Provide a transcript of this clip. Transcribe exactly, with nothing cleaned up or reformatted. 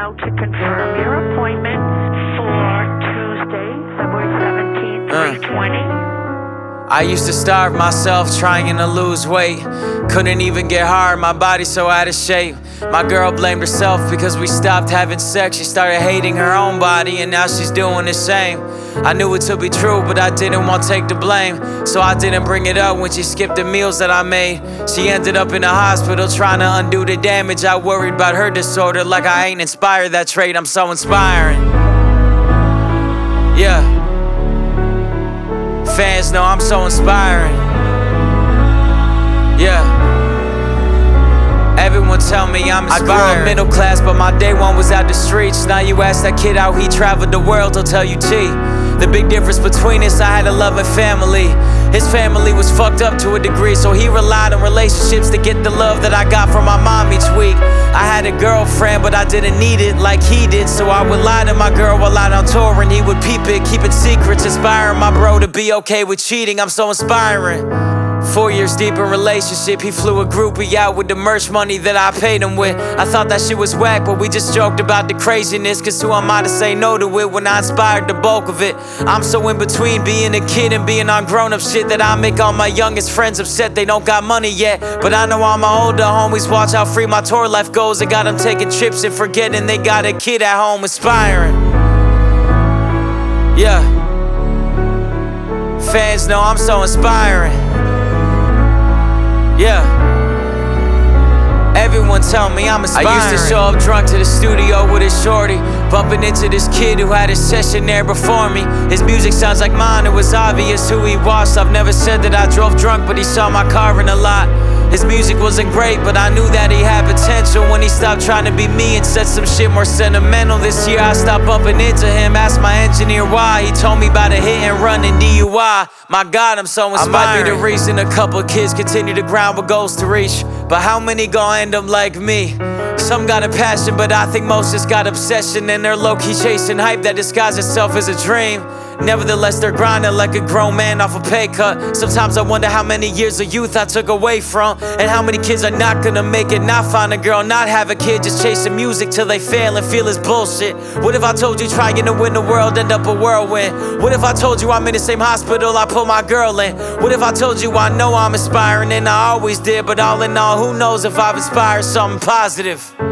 call to confirm your appointment for Tuesday, February seventeenth, three twenty. I used to starve myself trying to lose weight. Couldn't even get hard, my body so out of shape. My girl blamed herself because we stopped having sex. She started hating her own body and now she's doing the same. I knew it to be true, but I didn't want to take the blame, so I didn't bring it up when she skipped the meals that I made. She ended up in the hospital trying to undo the damage. I worried about her disorder like I ain't inspired that trait. I'm so inspiring. Yeah. Fans know I'm so inspiring. Yeah. Everyone tell me I'm inspiring. I grew up middle class, but my day one was out the streets. Now you ask that kid how he traveled the world, he'll tell you T. The big difference between us, I had a loving family. His family was fucked up to a degree, so he relied on relationships to get the love that I got from my mom each week. I had a girlfriend, but I didn't need it like he did, so I would lie to my girl while out on tour, and he would peep it, keep it secrets, inspiring my bro to be okay with cheating. I'm so inspiring. Four years deep in relationship, he flew a groupie out with the merch money that I paid him with. I thought that shit was whack, but we just joked about the craziness, cause who am I to say no to it when I inspired the bulk of it? I'm so in between being a kid and being on grown-up shit that I make all my youngest friends upset they don't got money yet. But I know all my older homies watch how free my tour life goes. I got them taking trips and forgetting they got a kid at home inspiring. Yeah. Fans know I'm so inspiring. Yeah. Everyone tell me I'm inspiring. I used to show up drunk to the studio with a shorty, bumping into this kid who had a session there before me. His music sounds like mine, it was obvious who he was. I've never said that I drove drunk, but he saw my car in a lot. His music wasn't great, but I knew that he had potential when he stopped trying to be me and said some shit more sentimental. This year I stopped bumping into him, asked my engineer why. He told me about a hit and run and D U I. My God, I'm so inspiring. I might be the reason a couple kids continue to grind with goals to reach, but how many gon' end up like me? Some got a passion, but I think most just got obsession, and they're low-key chasing hype that disguises itself as a dream. Nevertheless, they're grinding like a grown man off a pay cut. Sometimes I wonder how many years of youth I took away from, and how many kids are not gonna make it, not find a girl, not have a kid, just chasing music till they fail and feel it's bullshit. What if I told you trying to win the world end up a whirlwind? What if I told you I'm in the same hospital I put my girl in? What if I told you I know I'm inspiring and I always did, but all in all, who knows if I've inspired something positive?